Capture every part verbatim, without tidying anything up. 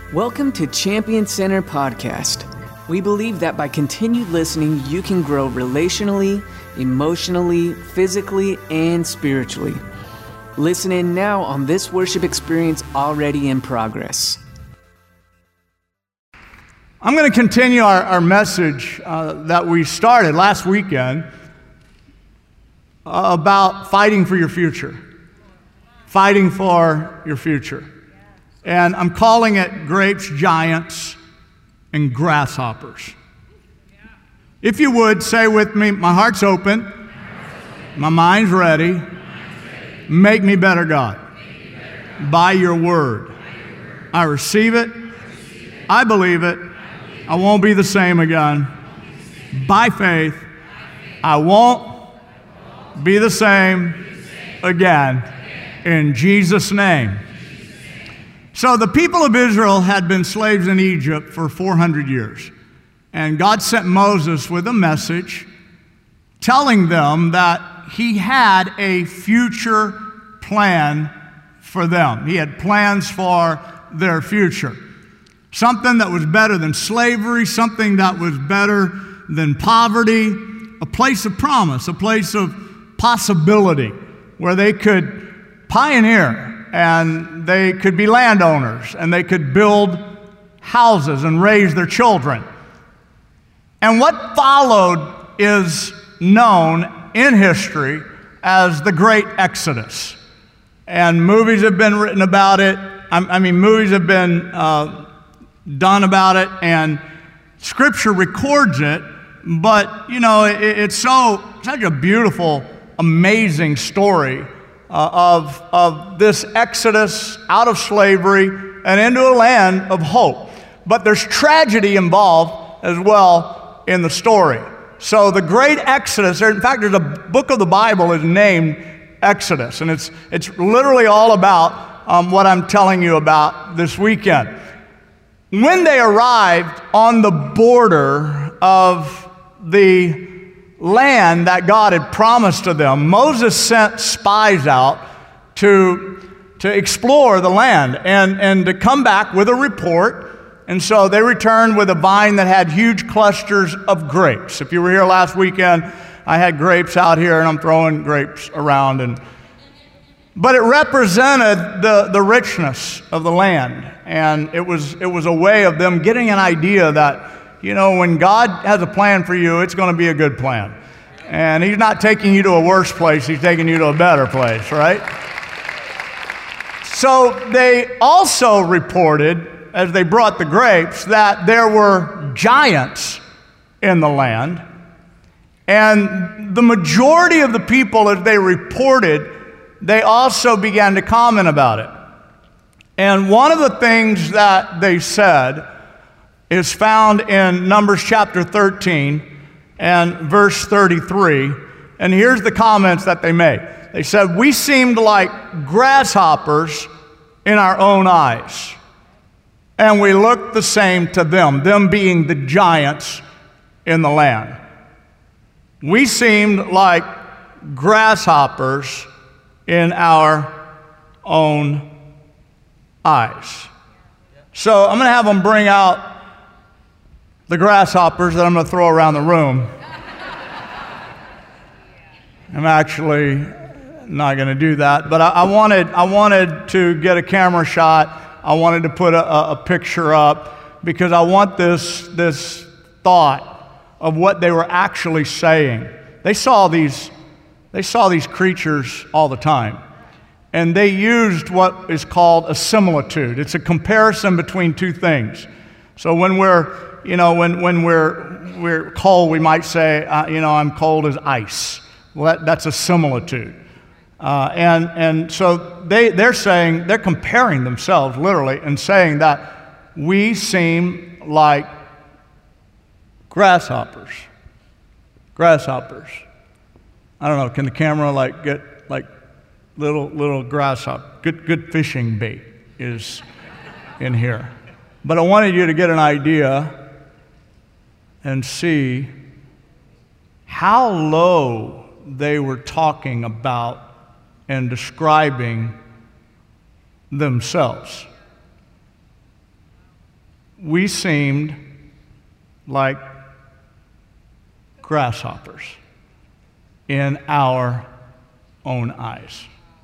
Welcome to Champion Center Podcast. We believe that by continued listening, you can grow relationally, emotionally, physically, and spiritually. Listen in now on this worship experience already in progress. I'm going to continue our, our message uh, that we started last weekend uh, about fighting for your future. Fighting for your future. And I'm calling it Grapes, Giants, and Grasshoppers. If you would, say with me, my heart's open, my mind's ready, make me better, God. By your word. I receive it, I believe it, I won't be the same again. By faith, I won't be the same again. In Jesus' name. So the people of Israel had been slaves in Egypt for four hundred years. And God sent Moses with a message telling them that he had a future plan for them. He had plans for their future. Something that was better than slavery, something that was better than poverty, a place of promise, a place of possibility where they could pioneer. And they could be landowners, and they could build houses and raise their children. And what followed is known in history as the Great Exodus. And movies have been written about it. I mean, movies have been uh, done about it, and Scripture records it. But, you know, it, it's so such a beautiful, amazing story. Uh, of, of this exodus out of slavery and into a land of hope. But there's tragedy involved as well in the story. So the great Exodus, in fact, there's a book of the Bible is named Exodus, and it's, it's literally all about um, what I'm telling you about this weekend. When they arrived on the border of the land that God had promised to them, Moses sent spies out to, to explore the land and, and to come back with a report. And so they returned with a vine that had huge clusters of grapes. If you were here last weekend, I had grapes out here, and I'm throwing grapes around. And, but it represented the, the richness of the land. And it was, it was a way of them getting an idea that, you know, when God has a plan for you, it's going to be a good plan. And He's not taking you to a worse place, He's taking you to a better place, right? So they also reported, as they brought the grapes, that there were giants in the land. And the majority of the people, as they reported, they also began to comment about it. And one of the things that they said is found in Numbers chapter thirteen and verse thirty-three. And here's the comments that they made. They said, "We seemed like grasshoppers in our own eyes, and we looked the same to them," them being the giants in the land. "We seemed like grasshoppers in our own eyes." So I'm going to have them bring out the grasshoppers that I'm going to throw around the room. I'm actually not going to do that, but I, I wanted I wanted to get a camera shot. I wanted to put a, a picture up because I want this this thought of what they were actually saying. They saw these they saw these creatures all the time, and they used what is called a similitude. It's a comparison between two things. So when we're You know, when, when we're, we're cold, we might say, uh, you know, I'm cold as ice. Well, that, that's a similitude. Uh, and, and so they, they're saying, they're comparing themselves literally and saying that we seem like grasshoppers. Grasshoppers. I don't know, can the camera like get like little, little grasshopper? Good, good fishing bait is in here. But I wanted you to get an idea and see how low they were talking about and describing themselves. we seemed like grasshoppers in our own eyes.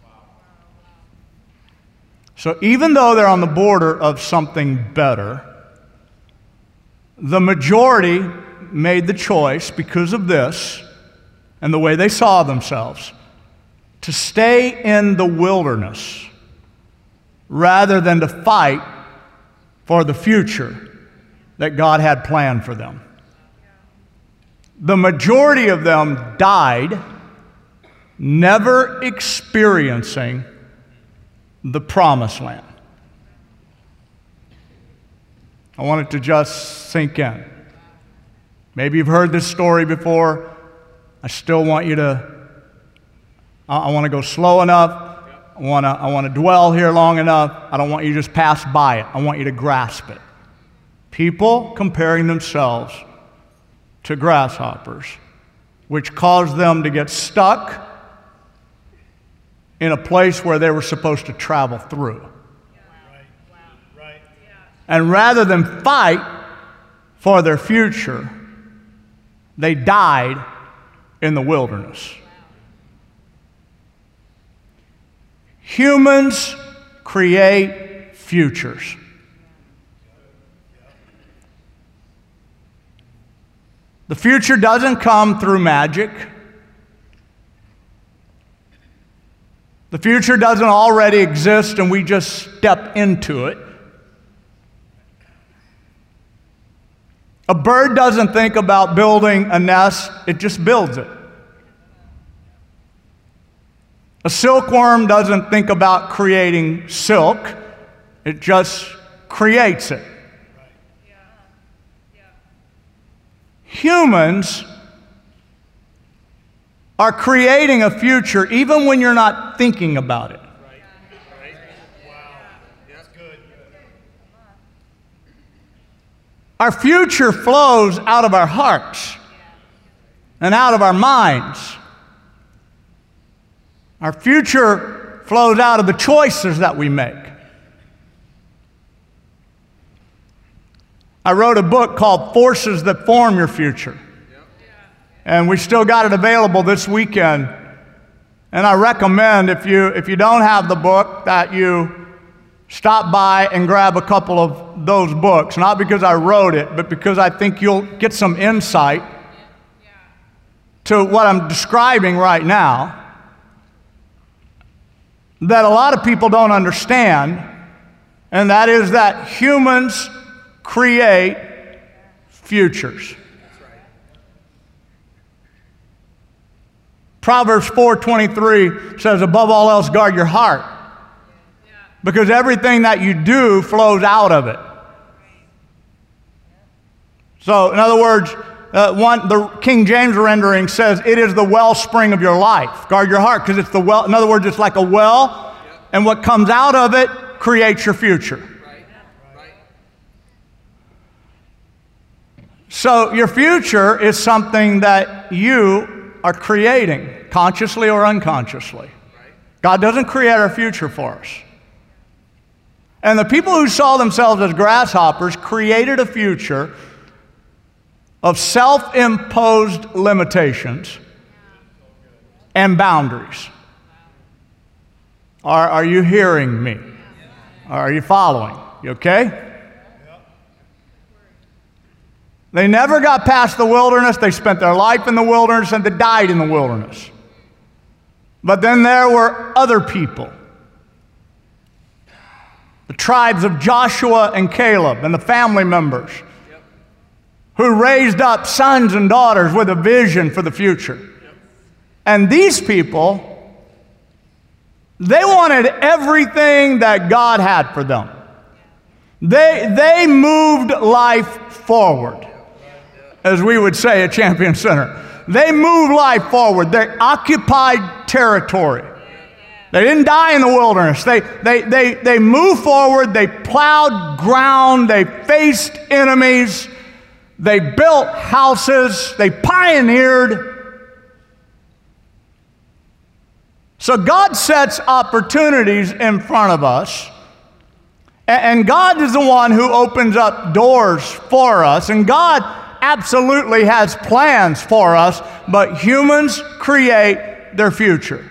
So even though they're on the border of something better, the majority made the choice, because of this and the way they saw themselves, to stay in the wilderness rather than to fight for the future that God had planned for them. The majority of them died never experiencing the promised land. I want it to just sink in. Maybe you've heard this story before. I still want you to, I, I want to go slow enough. I want to I want to dwell here long enough. I don't want you to just pass by it. I want you to grasp it. People comparing themselves to grasshoppers, which caused them to get stuck in a place where they were supposed to travel through. Right. Wow. Right. And rather than fight for their future, they died in the wilderness. Humans create futures. The future doesn't come through magic. The future doesn't already exist and we just step into it. A bird doesn't think about building a nest, it just builds it. A silkworm doesn't think about creating silk, it just creates it. Humans are creating a future even when you're not thinking about it. Right. Right. Wow. That's good. Our future flows out of our hearts and out of our minds. Our future flows out of the choices that we make. I wrote a book called Forces That Form Your Future. And we still got it available this weekend. And I recommend, if you, if you don't have the book, that you stop by and grab a couple of those books. Not because I wrote it, but because I think you'll get some insight to what I'm describing right now that a lot of people don't understand, and that is that humans create futures. Proverbs four twenty-three says, above all else, guard your heart, because everything that you do flows out of it. So, in other words, uh, one, the King James rendering says, it is the wellspring of your life. Guard your heart, because it's the well. In other words, it's like a well, and what comes out of it creates your future. So your future is something that you are creating, consciously or unconsciously. God doesn't create our future for us. And the people who saw themselves as grasshoppers created a future of self-imposed limitations and boundaries. Are, are you hearing me? Are you following? You okay? They never got past the wilderness. They spent their life in the wilderness and they died in the wilderness. But then there were other people. The tribes of Joshua and Caleb and the family members who raised up sons and daughters with a vision for the future. And these people, they wanted everything that God had for them. They, they moved life forward, as we would say at Champion Center. They moved life forward. They occupied territory. They didn't die in the wilderness. They, they, they, they moved forward. They plowed ground. They faced enemies. They built houses. They pioneered. So God sets opportunities in front of us, And God is the one who opens up doors for us, and God absolutely has plans for us, but humans create their future.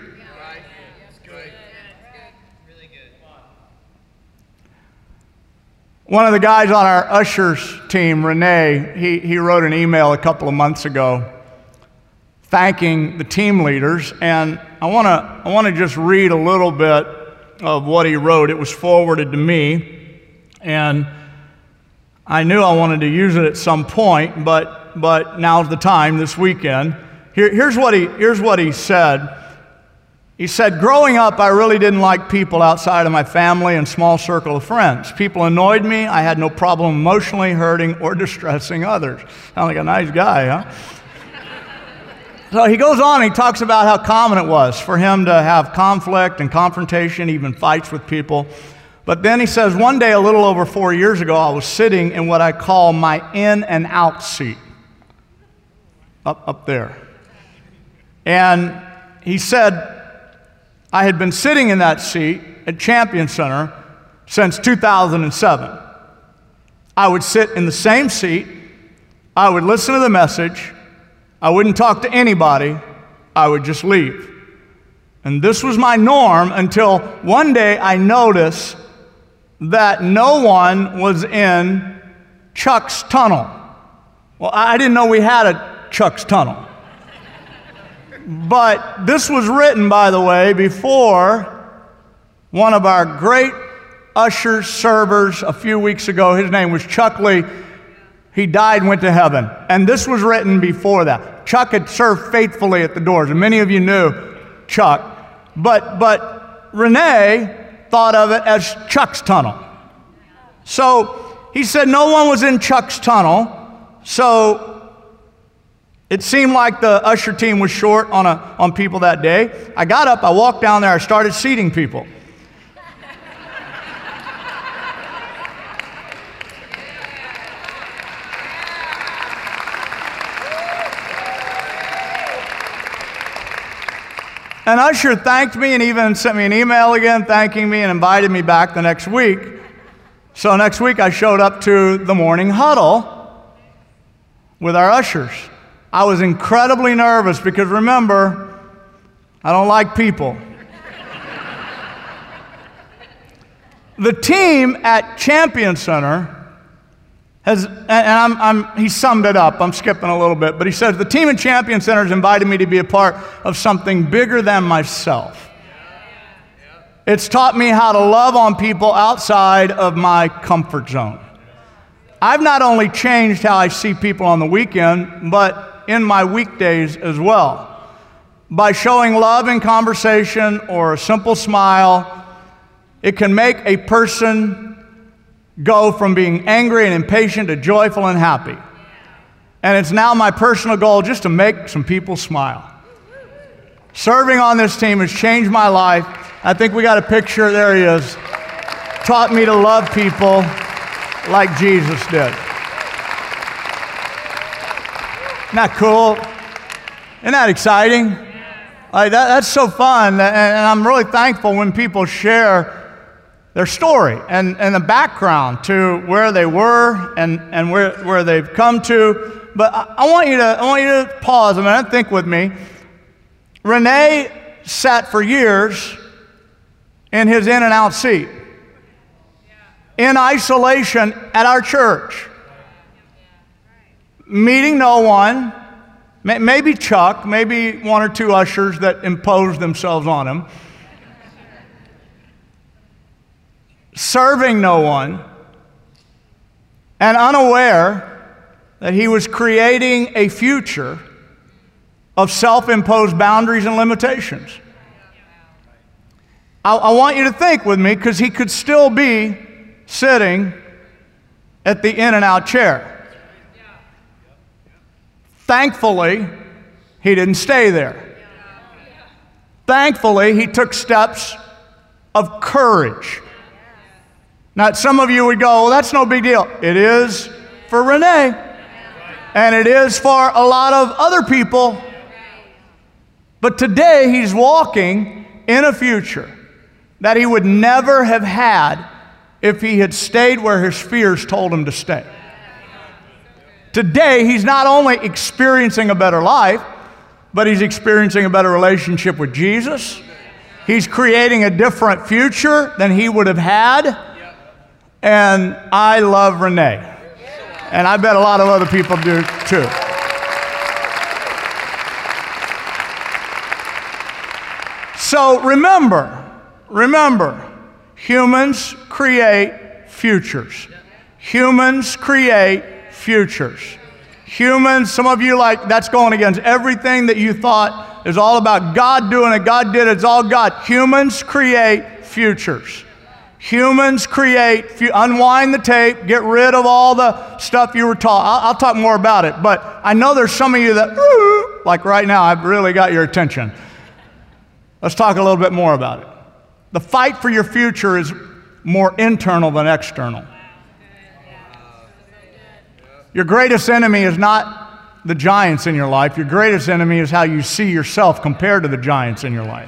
One of the guys on our ushers team, Renee, he, he wrote an email a couple of months ago thanking the team leaders, and I want to I want to just read a little bit of what he wrote. It was forwarded to me, and I knew I wanted to use it at some point, but but now's the time this weekend. Here, here's what he here's what he said. He said, growing up, I really didn't like people outside of my family and small circle of friends. People annoyed me. I had no problem emotionally hurting or distressing others. Sound like a nice guy, huh? So he goes on, and he talks about how common it was for him to have conflict and confrontation, even fights with people. But then he says, one day a little over four years ago, I was sitting in what I call my in and out seat, up, up there. And he said, I had been sitting in that seat at Champion Center since two thousand seven. I would sit in the same seat. I would listen to the message. I wouldn't talk to anybody. I would just leave. And this was my norm until one day I noticed that no one was in Chuck's tunnel. Well, I didn't know we had a Chuck's tunnel. But this was written, by the way, before one of our great ushers, servers a few weeks ago. His name was Chuck Lee. He died and went to heaven. And this was written before that. Chuck had served faithfully at the doors, and many of you knew Chuck. But, but Renee thought of it as Chuck's tunnel. So he said no one was in Chuck's tunnel, so it seemed like the usher team was short on, a, on people that day. I got up, I walked down there, I started seating people. An usher thanked me and even sent me an email again thanking me and invited me back the next week. So next week I showed up to the morning huddle with our ushers. I was incredibly nervous because remember, I don't like people. The team at Champion Center has, and I'm, I'm, he summed it up, I'm skipping a little bit, but he says, the team at Champion Center has invited me to be a part of something bigger than myself. It's taught me how to love on people outside of my comfort zone. I've not only changed how I see people on the weekend, but in my weekdays as well. By showing love in conversation or a simple smile, it can make a person go from being angry and impatient to joyful and happy. And it's now my personal goal just to make some people smile. Serving on this team has changed my life. I think we got a picture, there he is. Taught me to love people like Jesus did. Isn't that cool? Isn't that exciting? Like that, that's so fun, and, and I'm really thankful when people share their story and, and the background to where they were and, and where, where they've come to. But I, I want you to I want you to pause a minute, think with me. Renee sat for years in his in and out seat, in isolation at our church. Meeting no one, maybe Chuck, maybe one or two ushers that imposed themselves on him. Serving no one, and unaware that he was creating a future of self-imposed boundaries and limitations. I, I want you to think with me, because he could still be sitting at the in and out chair. Thankfully, he didn't stay there. Thankfully, he took steps of courage. Now, some of you would go, well, that's no big deal. It is for Renee, and it is for a lot of other people. But today, he's walking in a future that he would never have had if he had stayed where his fears told him to stay. Today, he's not only experiencing a better life, but he's experiencing a better relationship with Jesus. He's creating a different future than he would have had. And I love Renee. And I bet a lot of other people do too. So remember, remember, humans create futures. Humans create futures. Humans, some of you like, that's going against everything that you thought is all about God doing it, God did it, it's all God. Humans create futures. Humans create, unwind the tape, get rid of all the stuff you were taught. I'll, I'll talk more about it, but I know there's some of you that, like right now, I've really got your attention. Let's talk a little bit more about it. The fight for your future is more internal than external. Your greatest enemy is not the giants in your life. Your greatest enemy is how you see yourself compared to the giants in your life.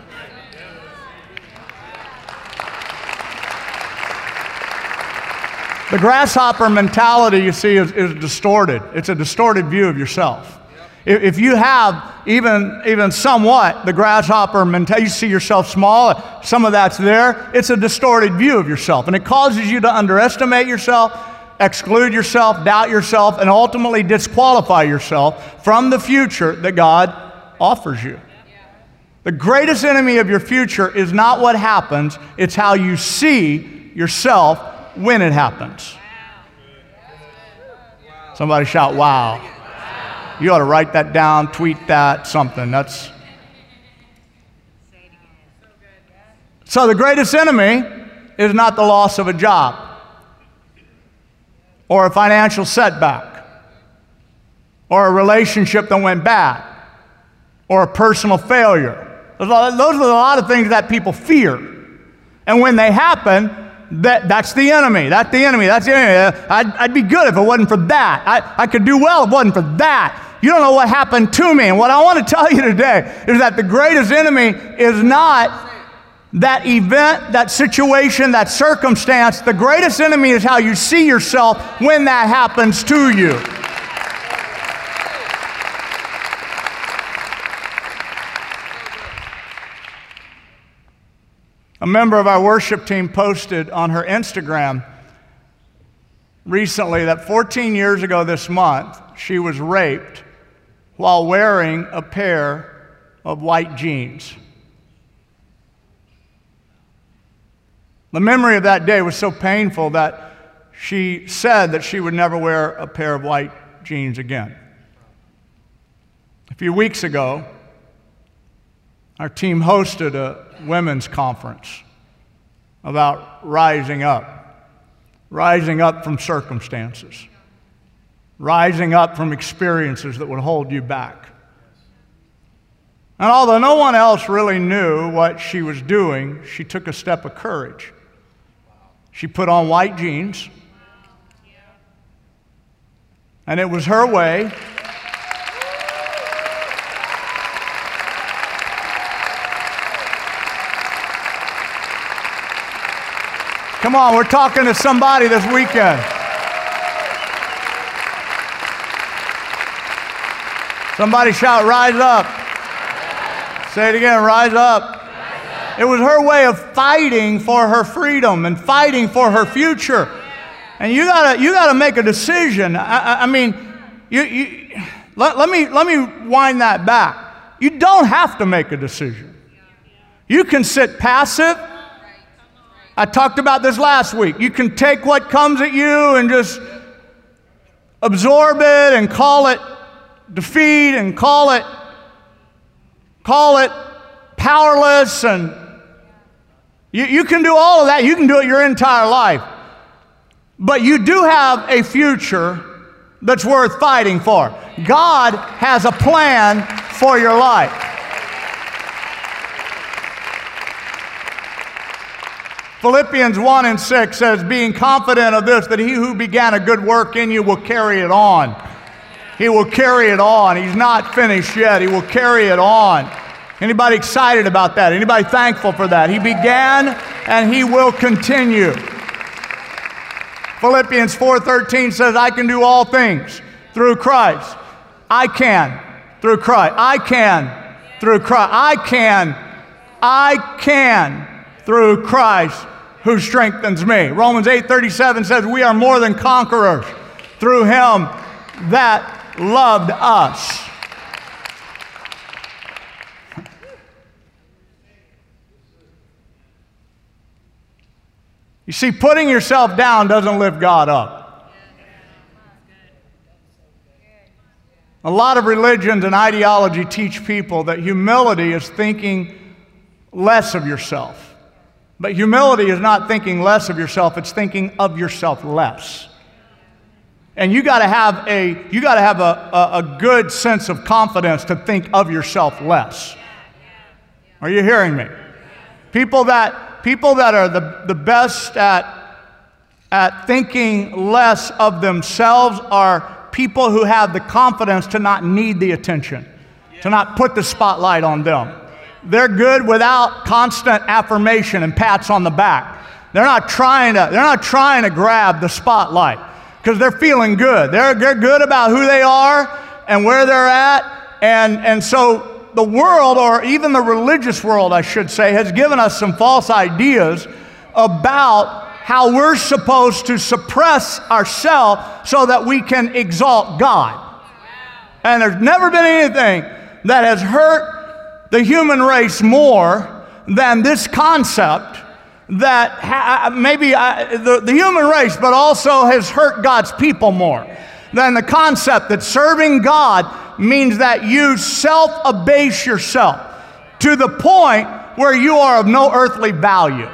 The grasshopper mentality, you see, is, is distorted. It's a distorted view of yourself. If, if you have even, even somewhat the grasshopper mentality, you see yourself small, some of that's there, it's a distorted view of yourself. And it causes you to underestimate yourself, exclude yourself, doubt yourself, and ultimately disqualify yourself from the future that God offers you. The greatest enemy of your future is not what happens, it's how you see yourself when it happens. Somebody shout, wow. You ought to write that down, tweet that, something. That's so the greatest enemy is not the loss of a job or a financial setback or a relationship that went bad or a personal failure. Those are a lot of things that people fear. And when they happen, That, that's the enemy. That's the enemy. That's the enemy. I'd, I'd be good if it wasn't for that. I, I could do well if it wasn't for that. You don't know what happened to me. And what I want to tell you today is that the greatest enemy is not that event, that situation, that circumstance. The greatest enemy is how you see yourself when that happens to you. A member of our worship team posted on her Instagram recently that fourteen years ago this month, she was raped while wearing a pair of white jeans. The memory of that day was so painful that she said that she would never wear a pair of white jeans again. A few weeks ago, our team hosted a women's conference about rising up, rising up from circumstances, rising up from experiences that would hold you back. And although no one else really knew what she was doing, she took a step of courage. She put on white jeans, and it was her way Come on, we're talking to somebody this weekend. Somebody shout, rise up. Say it again, rise up. Rise up. It was her way of fighting for her freedom and fighting for her future. And you gotta, you gotta make a decision. I, I, I mean, you, you, let, let me, let me wind that back. You don't have to make a decision. You can sit passive. I talked about this last week. You can take what comes at you and just absorb it and call it defeat and call it, call it powerless. And you, you can do all of that. You can do it your entire life. But you do have a future that's worth fighting for. God has a plan for your life. Philippians one and six says, being confident of this, that he who began a good work in you will carry it on. He will carry it on. He's not finished yet. He will carry it on. Anybody excited about that? Anybody thankful for that? He began and he will continue. Philippians four thirteen says, I can do all things through Christ. I can through Christ. I can through Christ. I can. I can through Christ who strengthens me. Romans eight thirty-seven says, we are more than conquerors through him that loved us. You see, putting yourself down doesn't lift God up. A lot of religions and ideology teach people that humility is thinking less of yourself. But humility is not thinking less of yourself, it's thinking of yourself less. And you got to have a you got to have a, a, a good sense of confidence to think of yourself less. Are you hearing me? People that people that are the, the best at at thinking less of themselves are people who have the confidence to not need the attention, to not put the spotlight on them. They're good without constant affirmation and pats on the back. They're not trying to they're not trying to grab the spotlight, because they're feeling good. They're, they're good about who they are and where they're at. And, and so the world, or even the religious world, I should say, has given us some false ideas about how we're supposed to suppress ourselves so that we can exalt God. And there's never been anything that has hurt the human race more than this concept that ha- maybe I, the, the human race, but also has hurt God's people more than the concept that serving God means that you self-abase yourself to the point where you are of no earthly value.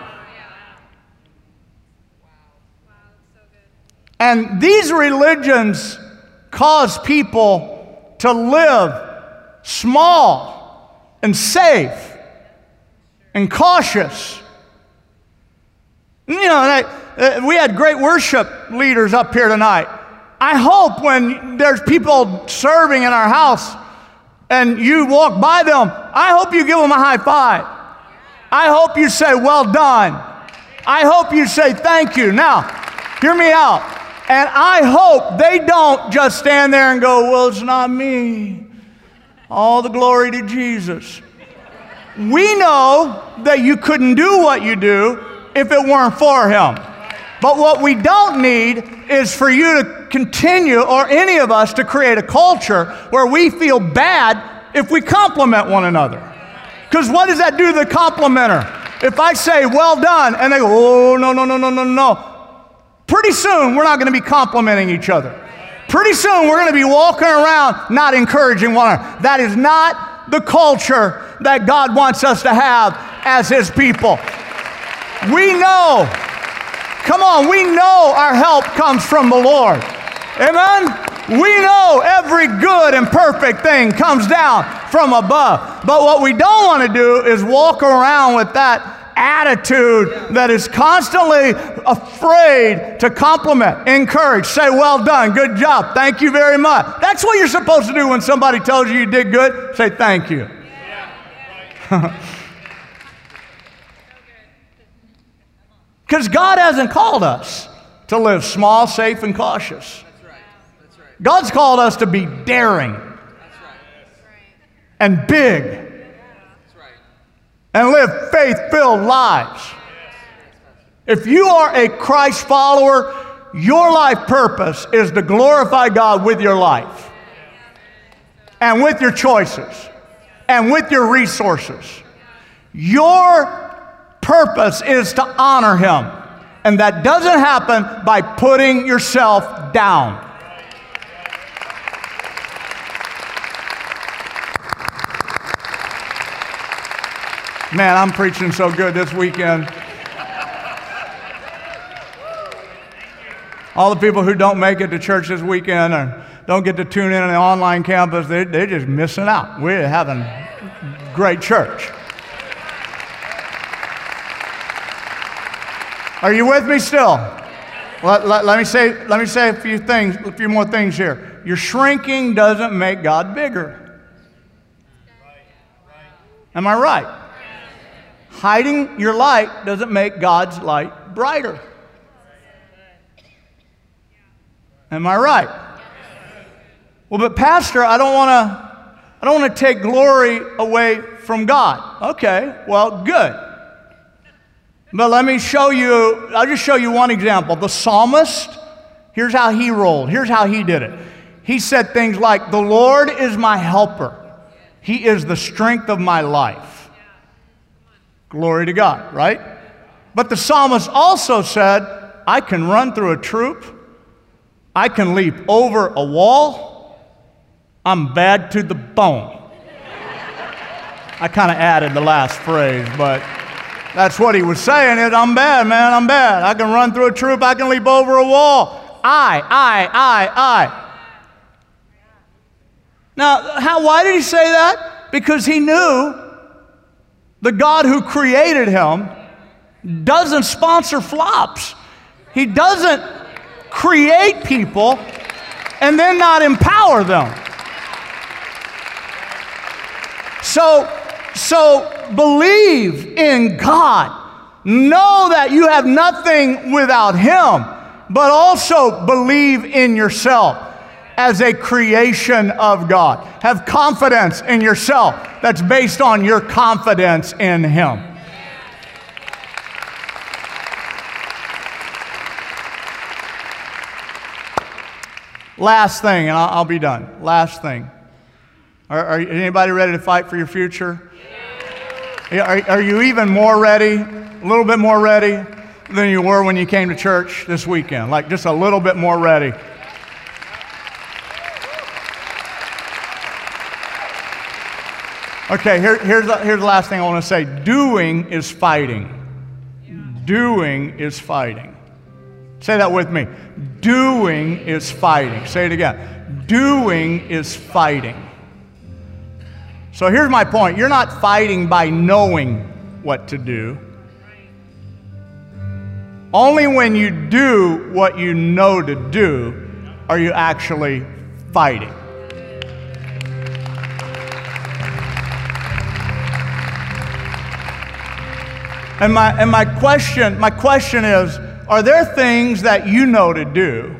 And these religions cause people to live small and safe and cautious. You know, uh, we had great worship leaders up here tonight. I hope when there's people serving in our house and you walk by them, I hope you give them a high five. I hope you say, well done. I hope you say thank you. Now, hear me out. And I hope they don't just stand there and go, well, it's not me. All the glory to Jesus. We know that you couldn't do what you do if it weren't for him. But what we don't need is for you to continue, or any of us, to create a culture where we feel bad if we compliment one another. Because what does that do to the complimenter? If I say, well done, and they go, oh, no, no, no, no, no, no. Pretty soon, we're not going to be complimenting each other. Pretty soon, we're going to be walking around not encouraging one another. That is not the culture that God wants us to have as his people. We know, come on, we know our help comes from the Lord. Amen? We know every good and perfect thing comes down from above. But what we don't want to do is walk around with that attitude that is constantly afraid to compliment, encourage, say, well done, good job, thank you very much. That's what you're supposed to do when somebody tells you you did good. Say thank you. Because God hasn't called us to live small, safe, and cautious. That's right. That's right. God's called us to be daring. That's right. And big. That's right. And live faith-filled lives. If you are a Christ follower, your life purpose is to glorify God with your life. And with your choices. And with your resources. Your purpose is to honor him. And that doesn't happen by putting yourself down. Man, I'm preaching so good this weekend. All the people who don't make it to church this weekend or don't get to tune in on the online campus, they, they're just missing out. We're having great church. Are you with me still? Let, let, let me say, let me say a few things, a few more things here. Your shrinking doesn't make God bigger. Am I right? Hiding your light doesn't make God's light brighter. Am I right? Well, but Pastor, I don't want to I don't want to take glory away from God. Okay, well, good. But let me show you, I'll just show you one example. The psalmist, here's how he rolled. Here's how he did it. He said things like, "The Lord is my helper. He is the strength of my life." Glory to God, right? But the psalmist also said, "I can run through a troop. I can leap over a wall. I'm bad to the bone." I kind of added the last phrase, but that's what he was saying is, I'm bad, man, I'm bad. I can run through a troop, I can leap over a wall. I, I, I, I. Now, how, why did he say that? Because he knew the God who created him doesn't sponsor flops. He doesn't create people and then not empower them. So, so believe in God. Know that you have nothing without Him, but also believe in yourself as a creation of God. Have confidence in yourself that's based on your confidence in Him. Last thing, and I'll, I'll be done. Last thing. Are, are anybody ready to fight for your future? Are, are you even more ready, a little bit more ready than you were when you came to church this weekend? Like just a little bit more ready. Okay, here, here's, the, here's the last thing I want to say. Doing is fighting. Doing is fighting. Say that with me. Doing is fighting. Say it again. Doing is fighting. So here's my point. You're not fighting by knowing what to do. Only when you do what you know to do are you actually fighting. And my, and my question, my question is, are there things that you know to do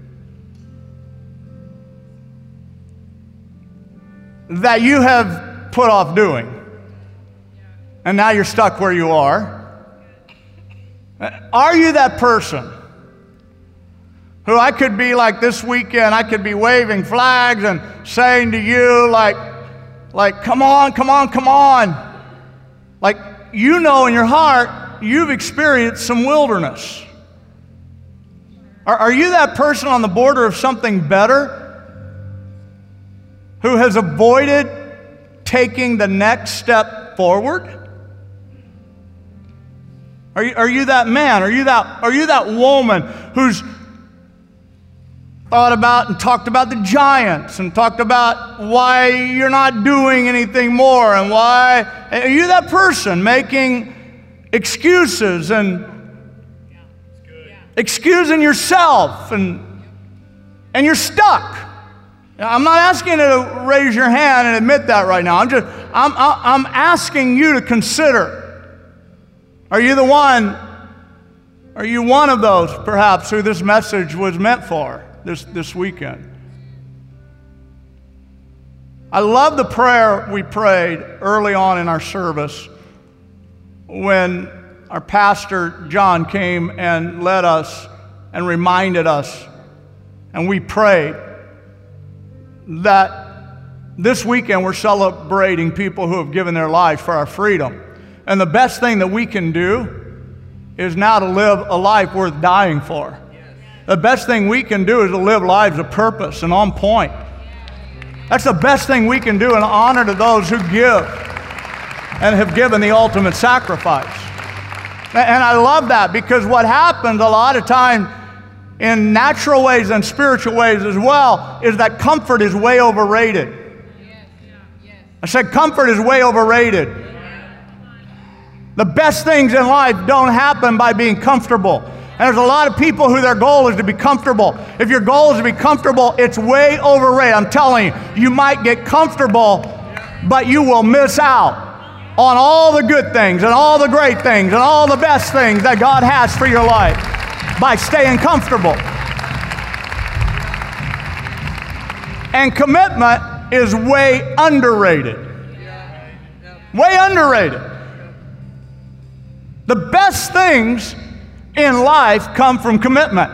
that you have put off doing, and now you're stuck where you are? Are you that person who I could be like this weekend, I could be waving flags and saying to you like, like, come on, come on, come on. Like, you know in your heart, you've experienced some wilderness. Are, are you that person on the border of something better who has avoided taking the next step forward? Are you, are you that man? Are you that, are you that woman who's thought about and talked about the giants and talked about why you're not doing anything more and why? Are you that person making excuses and excusing yourself and, and you're stuck? I'm not asking you to raise your hand and admit that right now. I'm just, I'm, I'm asking you to consider. Are you the one, are you one of those perhaps who this message was meant for this, this weekend? I love the prayer we prayed early on in our service when our pastor John came and led us and reminded us, and we prayed that this weekend we're celebrating people who have given their lives for our freedom. And the best thing that we can do is now to live a life worth dying for. The best thing we can do is to live lives of purpose and on point. That's the best thing we can do in honor to those who give and have given the ultimate sacrifice. And I love that, because what happens a lot of time in natural ways and spiritual ways as well is that comfort is way overrated. I said comfort is way overrated. The best things in life don't happen by being comfortable. And there's a lot of people who their goal is to be comfortable. If your goal is to be comfortable, it's way overrated. I'm telling you, you might get comfortable, but you will miss out on all the good things and all the great things and all the best things that God has for your life by staying comfortable. And commitment is way underrated. Way underrated. The best things in life come from commitment.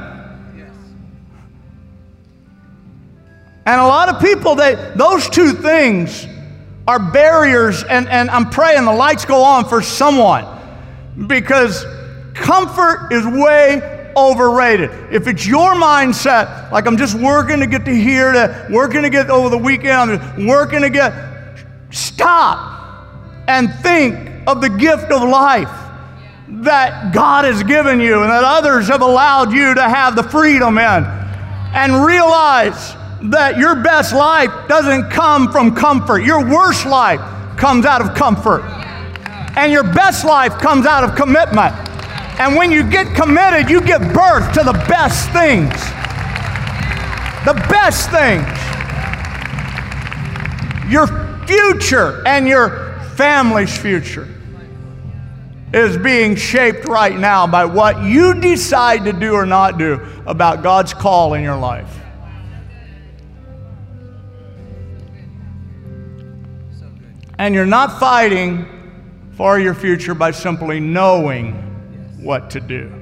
And a lot of people, they, those two things are barriers, and, and I'm praying the lights go on for someone, because comfort is way overrated. If it's your mindset, like I'm just working to get to here, to working to get over the weekend, I'm just working to get, stop and think of the gift of life that God has given you and that others have allowed you to have the freedom in, and realize that your best life doesn't come from comfort. Your worst life comes out of comfort. And your best life comes out of commitment. And when you get committed, you give birth to the best things. The best things. Your future and your family's future is being shaped right now by what you decide to do or not do about God's call in your life. And you're not fighting for your future by simply knowing what to do.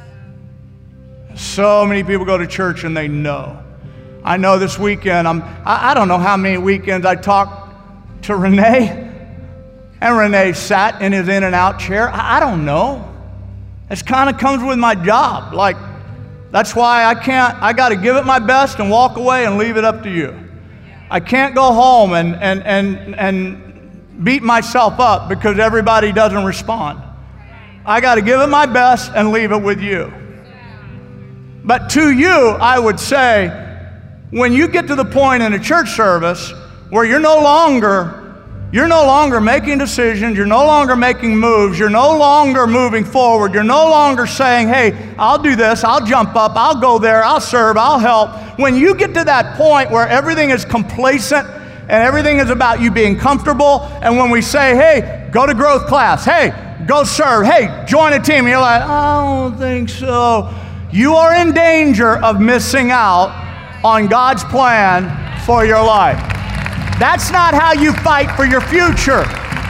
So many people go to church and they know. I know this weekend, I'm, I, I don't know how many weekends I talked to Renee, and Renee sat in his in and out chair. I, I don't know. It kind of comes with my job. Like, that's why I can't, I got to give it my best and walk away and leave it up to you. I can't go home and, and, and, and, beat myself up because everybody doesn't respond. I got to give it my best and leave it with you. But to you, I would say, when you get to the point in a church service where you're no longer, you're no longer making decisions, you're no longer making moves, you're no longer moving forward, you're no longer saying, hey, I'll do this, I'll jump up, I'll go there, I'll serve, I'll help. When you get to that point where everything is complacent, and everything is about you being comfortable, and when we say, hey, go to growth class, hey, go serve, hey, join a team, and you're like, I don't think so. You are in danger of missing out on God's plan for your life. That's not how you fight for your future.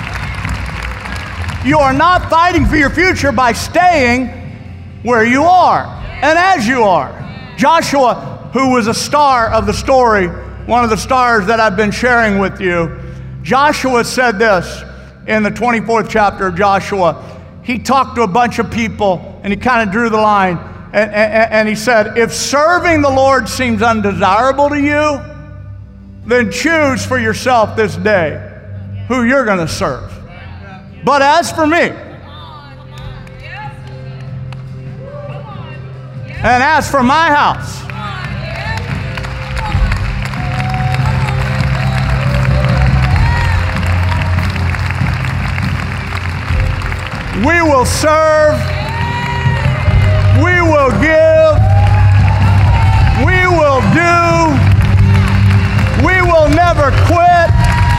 You are not fighting for your future by staying where you are and as you are. Joshua, who was a star of the story, one of the stars that I've been sharing with you, Joshua said this in the twenty-fourth chapter of Joshua. He talked to a bunch of people and he kind of drew the line, and, and, and he said, if serving the Lord seems undesirable to you, then choose for yourself this day who you're going to serve. But as for me, and as for my house, we will serve, we will give, we will do, we will never quit.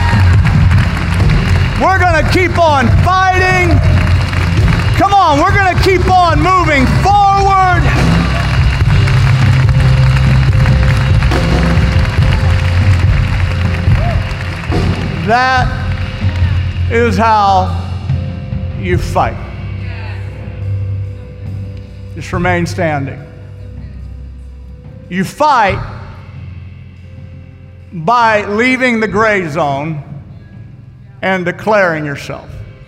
We're going to keep on fighting. Come on, we're going to keep on moving forward. That is how you fight. Just remain standing. You fight by leaving the gray zone and declaring yourself.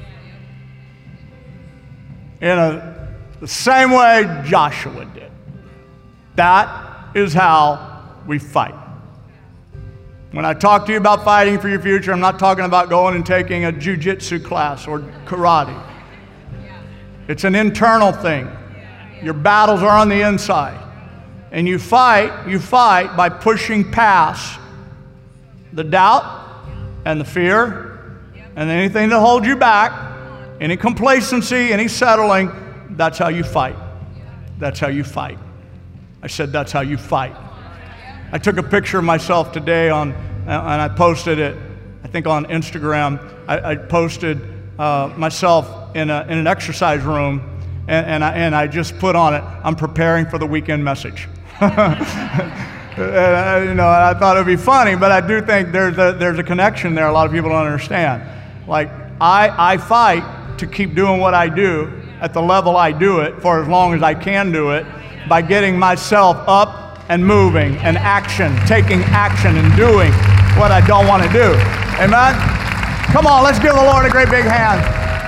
In a, the same way Joshua did. That is how we fight. When I talk to you about fighting for your future, I'm not talking about going and taking a jiu-jitsu class or karate. It's an internal thing. Your battles are on the inside. And you fight, you fight by pushing past the doubt and the fear and anything that holds you back, any complacency, any settling. That's how you fight. That's how you fight. I said that's how you fight. I took a picture of myself today on, and I posted it, I think on Instagram. I, I posted uh, myself in, a, in an exercise room, and, and, I, and I just put on it, I'm preparing for the weekend message. Uh, you know, I thought it would be funny, but I do think there's a, there's a connection there a lot of people don't understand. Like, I, I fight to keep doing what I do at the level I do it for as long as I can do it by getting myself up and moving and action, taking action and doing what I don't want to do. Amen? Come on, let's give the Lord a great big hand.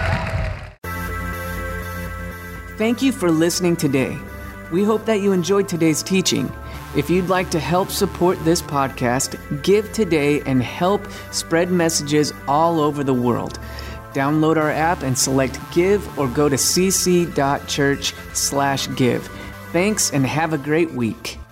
Thank you for listening today. We hope that you enjoyed today's teaching. If you'd like to help support this podcast, give today and help spread messages all over the world. Download our app and select Give or go to cc dot church slash give. Thanks and have a great week.